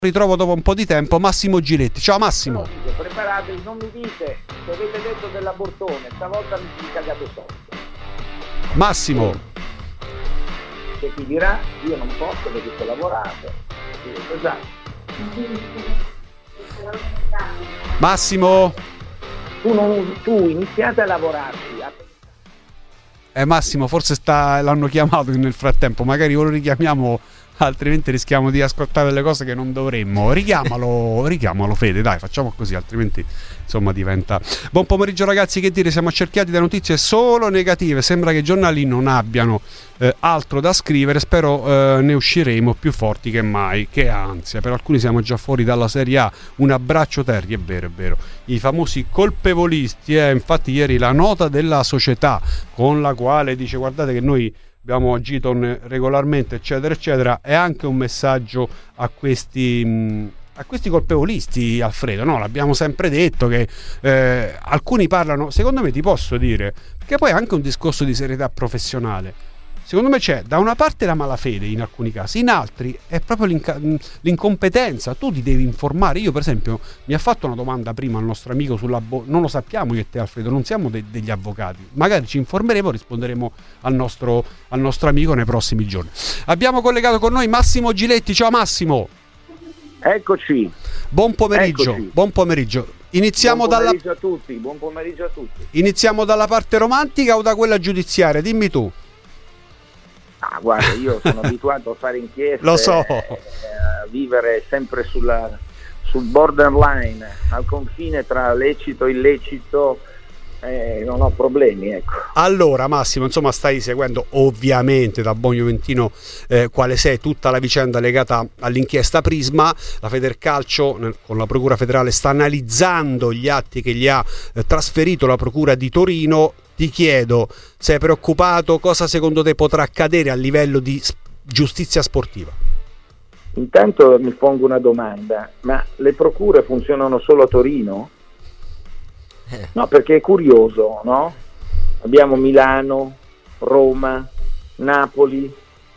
ritrovo dopo un po' di tempo Massimo Giletti. Ciao Massimo. Preparatevi, non mi dite se avete detto dell'abortone, stavolta mi cagate sotto. Massimo. C'è chi dirà io non posso perché sto lavorando. Esatto. Massimo. Tu iniziate a lavorarci. Massimo, forse l'hanno chiamato nel frattempo, magari lo richiamiamo, altrimenti rischiamo di ascoltare delle cose che non dovremmo. Richiamalo Fede, dai, facciamo così, altrimenti insomma diventa. Buon pomeriggio ragazzi, che dire, siamo accerchiati da notizie solo negative, sembra che i giornali non abbiano altro da scrivere, spero ne usciremo più forti che mai. Che ansia, per alcuni siamo già fuori dalla Serie A, un abbraccio Terry, è vero, i famosi colpevolisti, infatti ieri la nota della società con la quale dice guardate che noi abbiamo agito regolarmente eccetera, è anche un messaggio a questi colpevolisti, Alfredo, no? L'abbiamo sempre detto che alcuni parlano, secondo me ti posso dire, che poi è anche un discorso di serietà professionale. Secondo me c'è da una parte la malafede in alcuni casi, in altri è proprio l'incompetenza. Tu ti devi informare. Io per esempio mi ha fatto una domanda prima il nostro amico non lo sappiamo io e te Alfredo, non siamo degli avvocati, magari ci informeremo, risponderemo al nostro amico nei prossimi giorni. Abbiamo collegato con noi Massimo Giletti. Ciao Massimo. Eccoci. Buon pomeriggio. Buon pomeriggio. Iniziamo buon pomeriggio a tutti. Buon pomeriggio a tutti. Iniziamo dalla parte romantica o da quella giudiziaria? Dimmi tu. Guarda, io sono abituato a fare inchieste, lo so, a vivere sempre sul borderline, al confine tra lecito e illecito, non ho problemi, ecco. Allora Massimo, insomma stai seguendo ovviamente da buon juventino quale sei tutta la vicenda legata all'inchiesta Prisma. La Federcalcio con la Procura Federale sta analizzando gli atti che gli ha trasferito la Procura di Torino. Ti chiedo, sei preoccupato? Cosa secondo te potrà accadere a livello di giustizia sportiva? Intanto mi pongo una domanda, ma le procure funzionano solo a Torino? No, perché è curioso, no? Abbiamo Milano, Roma, Napoli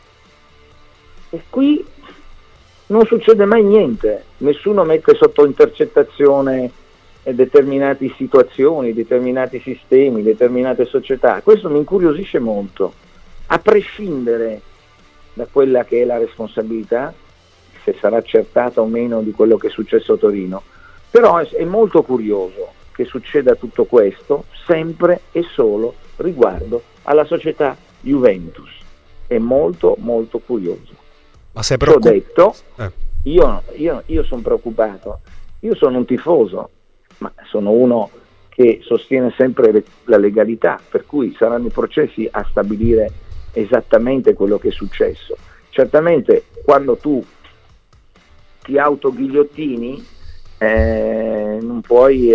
e qui non succede mai niente, nessuno mette sotto intercettazione determinate situazioni, determinati sistemi, determinate società. Questo mi incuriosisce molto, a prescindere da quella che è la responsabilità, se sarà accertata o meno di quello che è successo a Torino. Però è molto curioso che succeda tutto questo sempre e solo riguardo alla società Juventus. È molto molto curioso. Ma sei preoccupato? Ho detto, io sono preoccupato, io sono un tifoso, ma sono uno che sostiene sempre la legalità, per cui saranno i processi a stabilire esattamente quello che è successo. Certamente quando tu ti autoghigliottini non puoi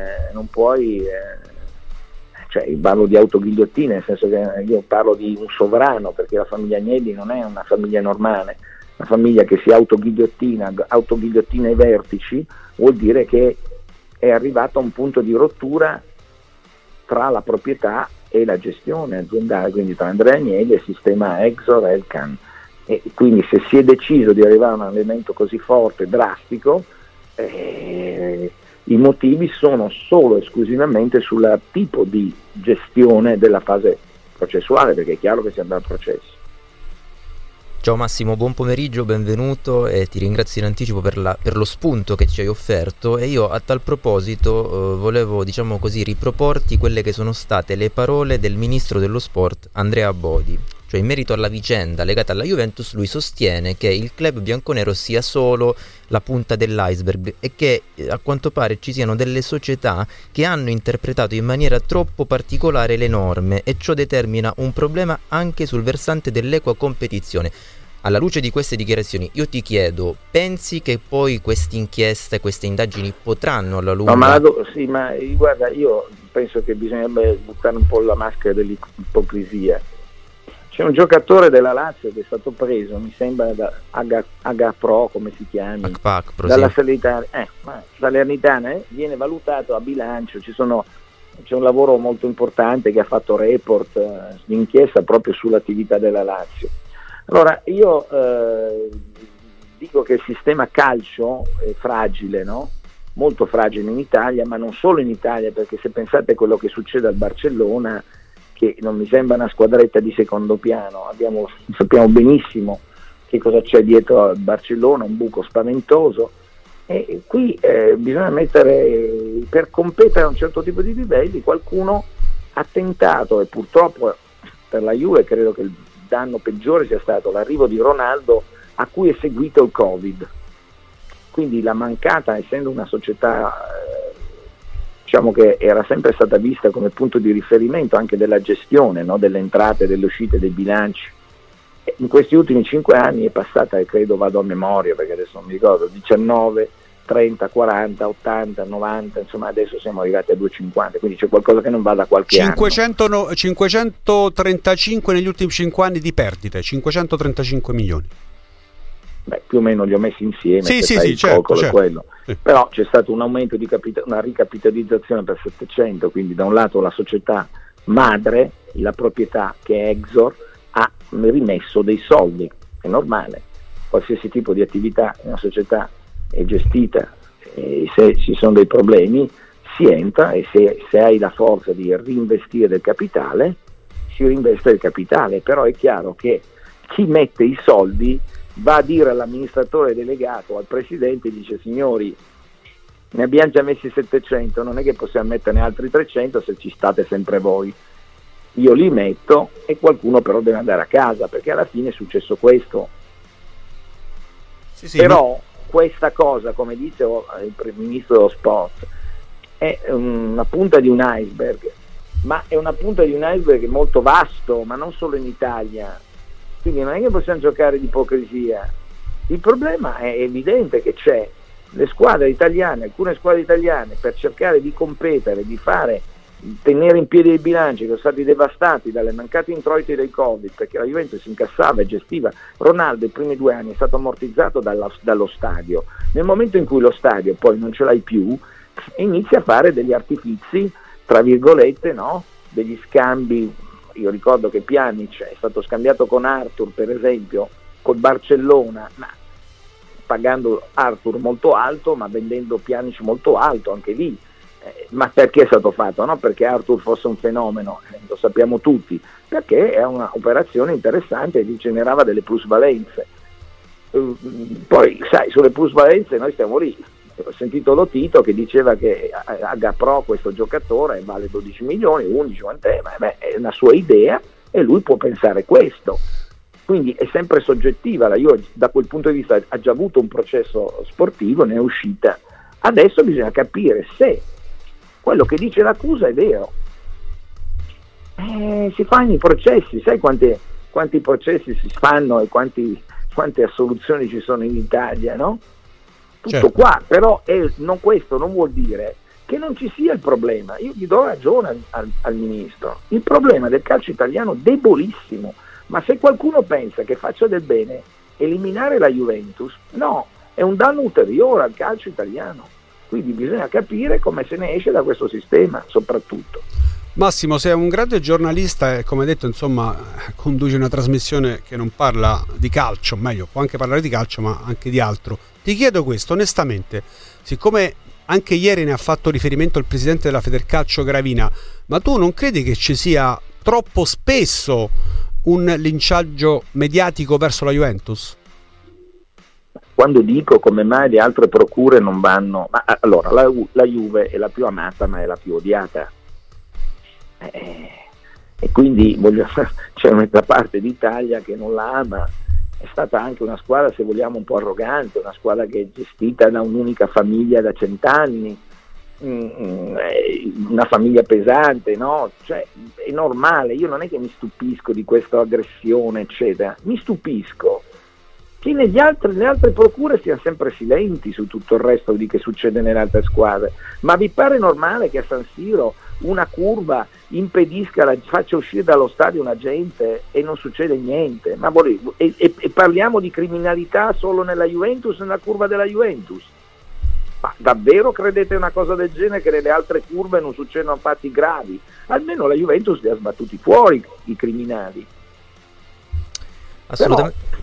cioè parlo di autoghigliottine, nel senso che io parlo di un sovrano, perché la famiglia Agnelli non è una famiglia normale, una famiglia che si autoghigliottina ai vertici, vuol dire che è arrivata a un punto di rottura tra la proprietà e la gestione aziendale, quindi tra Andrea Agnelli e il sistema Exor Elkan, e quindi se si è deciso di arrivare a un elemento così forte, drastico, i motivi sono solo esclusivamente sul tipo di gestione della fase processuale, perché è chiaro che si andrà al processo. Ciao Massimo, buon pomeriggio, benvenuto e ti ringrazio in anticipo per lo spunto che ci hai offerto, e io a tal proposito volevo, diciamo così, riproporti quelle che sono state le parole del ministro dello sport Andrea Bodi. Cioè, in merito alla vicenda legata alla Juventus, lui sostiene che il club bianconero sia solo la punta dell'iceberg e che a quanto pare ci siano delle società che hanno interpretato in maniera troppo particolare le norme, e ciò determina un problema anche sul versante dell'equa competizione. Alla luce di queste dichiarazioni io ti chiedo, pensi che poi queste inchieste, queste indagini potranno alla lunga... No, ma guarda, io penso che bisognerebbe buttare un po' la maschera dell'ipocrisia. C'è un giocatore della Lazio che è stato preso, mi sembra da Agapro, come si chiama, dalla Salernitana, viene valutato a bilancio, c'è un lavoro molto importante che ha fatto report d'inchiesta proprio sull'attività della Lazio. Allora io dico che il sistema calcio è fragile, no? Molto fragile in Italia, ma non solo in Italia, perché se pensate a quello che succede al Barcellona, che non mi sembra una squadretta di secondo piano, sappiamo benissimo che cosa c'è dietro al Barcellona, un buco spaventoso, e qui bisogna mettere, per competere a un certo tipo di livelli, qualcuno ha tentato, e purtroppo per la Juve credo che il danno peggiore sia stato l'arrivo di Ronaldo, a cui è seguito il Covid. Quindi la mancata, essendo una società diciamo che era sempre stata vista come punto di riferimento anche della gestione, no? Delle entrate, delle uscite, dei bilanci, in questi ultimi 5 anni è passata, e credo vado a memoria perché adesso non mi ricordo, 19, 30, 40, 80, 90, insomma adesso siamo arrivati a 250, quindi c'è qualcosa che non va da qualche 500, anno. 535 negli ultimi 5 anni di perdite, 535 milioni. Beh, più o meno li ho messi insieme, sì, il certo, calcolo certo. È quello. Sì. Però c'è stato un aumento di una ricapitalizzazione per 700, quindi da un lato la società madre, la proprietà che è Exor, ha rimesso dei soldi, è normale, qualsiasi tipo di attività in una società è gestita, e se ci sono dei problemi si entra, e se hai la forza di reinvestire del capitale si reinveste il capitale, però è chiaro che chi mette i soldi va a dire all'amministratore delegato, al presidente, dice: signori, ne abbiamo già messi 700, non è che possiamo metterne altri 300 se ci state sempre voi, io li metto e qualcuno però deve andare a casa, perché alla fine è successo questo. Sì, però questa cosa, come dice il ministro dello sport, è una punta di un iceberg, ma è una punta di un iceberg molto vasto, ma non solo in Italia, quindi non è che possiamo giocare di ipocrisia. Il problema è evidente che c'è. Le squadre italiane, alcune squadre italiane, per cercare di competere, di tenere in piedi i bilanci che sono stati devastati dalle mancate introiti del Covid, perché la Juventus incassava e gestiva. Ronaldo i primi 2 anni è stato ammortizzato dallo stadio. Nel momento in cui lo stadio poi non ce l'hai più, inizia a fare degli artifizi, tra virgolette, no? Degli scambi. Io ricordo che Pjanic è stato scambiato con Arthur, per esempio, col Barcellona, ma pagando Arthur molto alto, ma vendendo Pjanic molto alto anche lì. Ma perché è stato fatto? Non perché Arthur fosse un fenomeno, lo sappiamo tutti, perché è un'operazione interessante e gli generava delle plusvalenze. Poi, sai, sulle plusvalenze noi stiamo lì. Ho sentito Lotito che diceva che Agapro, questo giocatore, vale 12 milioni, 11, quant'è? È una sua idea e lui può pensare questo. Quindi è sempre soggettiva. La Juve da quel punto di vista ha già avuto un processo sportivo, ne è uscita. Adesso bisogna capire se quello che dice l'accusa è vero. Si fanno i processi, sai quanti processi si fanno e quante assoluzioni ci sono in Italia, no? Tutto certo. Qua, però questo non vuol dire che non ci sia il problema. Io gli do ragione al ministro. Il problema del calcio italiano è debolissimo, ma se qualcuno pensa che faccia del bene eliminare la Juventus, no, è un danno ulteriore al calcio italiano. Quindi bisogna capire come se ne esce da questo sistema, soprattutto. Massimo, sei un grande giornalista e, come detto, insomma, conduci una trasmissione che non parla di calcio, meglio, può anche parlare di calcio, ma anche di altro. Ti chiedo questo, onestamente, siccome anche ieri ne ha fatto riferimento il presidente della Federcalcio Gravina, ma tu non credi che ci sia troppo spesso un linciaggio mediatico verso la Juventus? Quando dico come mai le altre procure non vanno, ma allora la Juve è la più amata ma è la più odiata, e quindi c'è un'altra parte d'Italia che non la ama. È stata anche una squadra, se vogliamo, un po' arrogante, una squadra che è gestita da un'unica famiglia da 100 anni, una famiglia pesante, no? Cioè, è normale. Io non è che mi stupisco di questa aggressione eccetera, mi stupisco che le altre procure siano sempre silenti su tutto il resto di che succede nelle altre squadre. Ma vi pare normale che a San Siro una curva faccia uscire dallo stadio una gente e non succede niente? Ma e parliamo di criminalità solo nella Juventus, nella curva della Juventus? Ma davvero credete una cosa del genere, che nelle altre curve non succedono fatti gravi? Almeno la Juventus li ha sbattuti fuori i criminali. Assolutamente. Però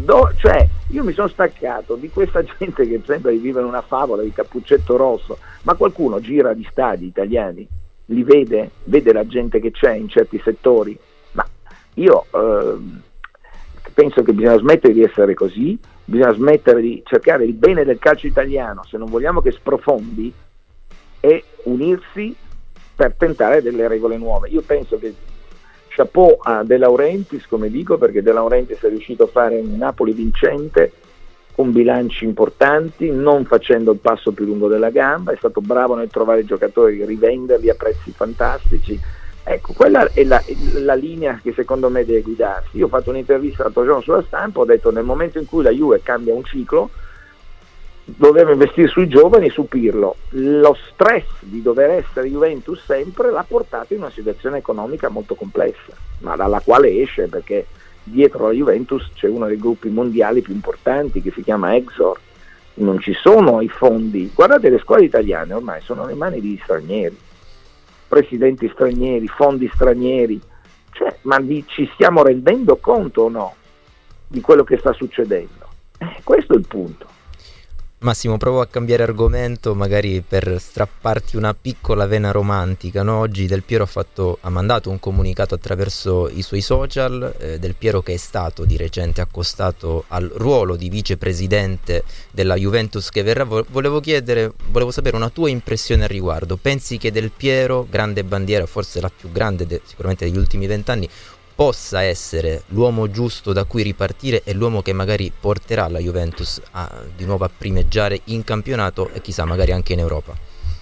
Cioè, io mi sono staccato di questa gente che sembra di vivere una favola di Cappuccetto Rosso, ma qualcuno gira gli stadi italiani, li vede la gente che c'è in certi settori, ma io penso che bisogna smettere di essere così, bisogna smettere di cercare il bene del calcio italiano, se non vogliamo che sprofondi, e unirsi per tentare delle regole nuove. Io penso che chapeau a De Laurentiis, come dico, perché De Laurentiis è riuscito a fare un Napoli vincente con bilanci importanti, non facendo il passo più lungo della gamba, è stato bravo nel trovare i giocatori, rivenderli a prezzi fantastici. Ecco, quella è la linea che secondo me deve guidarsi. Io ho fatto un'intervista l'altro giorno sulla Stampa, ho detto nel momento in cui la Juve cambia un ciclo dobbiamo investire sui giovani e su Pirlo. Lo stress di dover essere Juventus sempre l'ha portato in una situazione economica molto complessa, ma dalla quale esce, perché dietro la Juventus c'è uno dei gruppi mondiali più importanti che si chiama Exor, non ci sono i fondi. Guardate, le scuole italiane ormai sono nelle mani di stranieri, presidenti stranieri, fondi stranieri, cioè, ma ci stiamo rendendo conto o no di quello che sta succedendo? Questo è il punto. Massimo, provo a cambiare argomento, magari per strapparti una piccola vena romantica, no? Oggi Del Piero ha mandato un comunicato attraverso i suoi social, Del Piero che è stato di recente accostato al ruolo di vicepresidente della Juventus che verrà. Volevo sapere una tua impressione al riguardo. Pensi che Del Piero, grande bandiera, forse la più grande sicuramente degli ultimi 20 anni, possa essere l'uomo giusto da cui ripartire e l'uomo che magari porterà la Juventus di nuovo a primeggiare in campionato e chissà magari anche in Europa?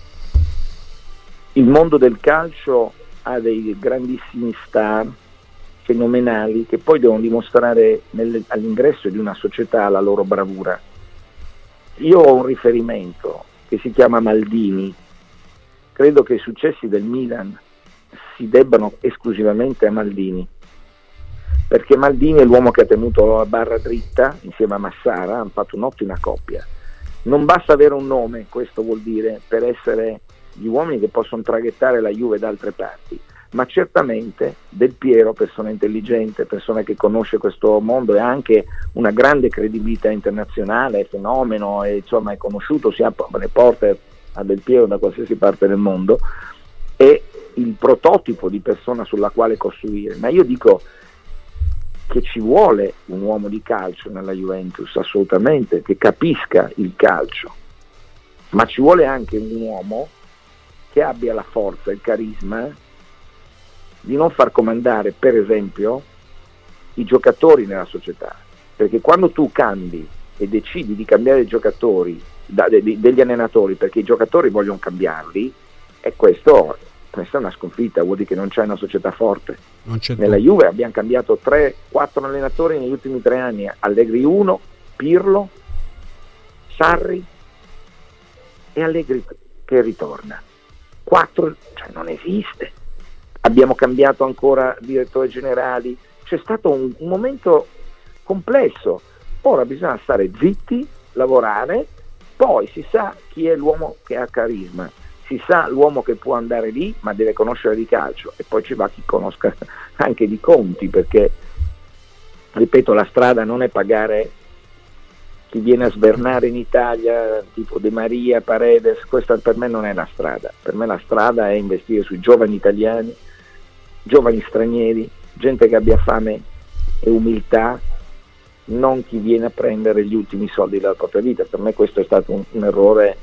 Il mondo del calcio ha dei grandissimi star fenomenali che poi devono dimostrare all'ingresso di una società la loro bravura. Io ho un riferimento che si chiama Maldini. Credo che i successi del Milan si debbano esclusivamente a Maldini, perché Maldini è l'uomo che ha tenuto la barra dritta insieme a Massara, hanno fatto un'ottima coppia. Non basta avere un nome, questo vuol dire, per essere gli uomini che possono traghettare la Juve da altre parti, ma certamente Del Piero, persona intelligente, persona che conosce questo mondo e ha anche una grande credibilità internazionale, è fenomeno, e insomma è conosciuto, si apre le porte a Del Piero da qualsiasi parte del mondo, è il prototipo di persona sulla quale costruire. Ma io dico che ci vuole un uomo di calcio nella Juventus, assolutamente, che capisca il calcio, ma ci vuole anche un uomo che abbia la forza, il carisma di non far comandare, per esempio, i giocatori nella società, perché quando tu cambi e decidi di cambiare i giocatori degli allenatori perché i giocatori vogliono cambiarli, e questa è una sconfitta, vuol dire che non c'è una società forte. Nella Juve abbiamo cambiato 3-4 allenatori negli ultimi 3 anni, Allegri 1, Pirlo, Sarri e Allegri che ritorna. 4, cioè non esiste. Abbiamo cambiato ancora direttori generali, c'è stato un momento complesso. Ora bisogna stare zitti, lavorare, poi si sa chi è l'uomo che ha carisma, si sa l'uomo che può andare lì ma deve conoscere di calcio, e poi ci va chi conosca anche di conti, perché ripeto, la strada non è pagare chi viene a svernare in Italia tipo De Maria, Paredes, questa per me non è la strada. Per me la strada è investire sui giovani italiani, giovani stranieri, gente che abbia fame e umiltà, non chi viene a prendere gli ultimi soldi della propria vita. Per me questo è stato un errore,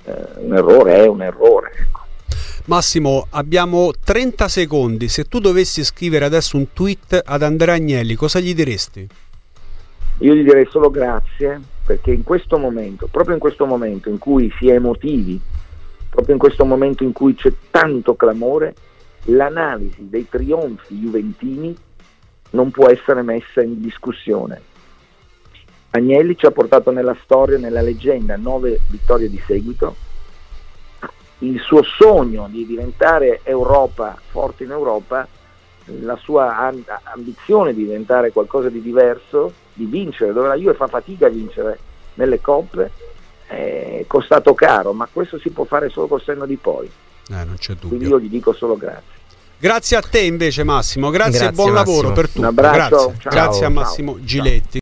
ecco. Massimo, abbiamo 30 secondi. Se tu dovessi scrivere adesso un tweet ad Andrea Agnelli, cosa gli diresti? Io gli direi solo grazie, perché in questo momento, proprio in questo momento in cui si è emotivi, proprio in questo momento in cui c'è tanto clamore, l'analisi dei trionfi juventini non può essere messa in discussione. Agnelli ci ha portato nella storia, nella leggenda, 9 vittorie di seguito. Il suo sogno di diventare Europa, forte in Europa, la sua ambizione di diventare qualcosa di diverso, di vincere, dove la Juve fa fatica a vincere nelle coppe, è costato caro, ma questo si può fare solo col senno di poi. Non c'è dubbio. Quindi io gli dico solo grazie. Grazie a te invece Massimo, grazie e buon Massimo. lavoro per tutto. Un abbraccio, grazie a Massimo Giletti.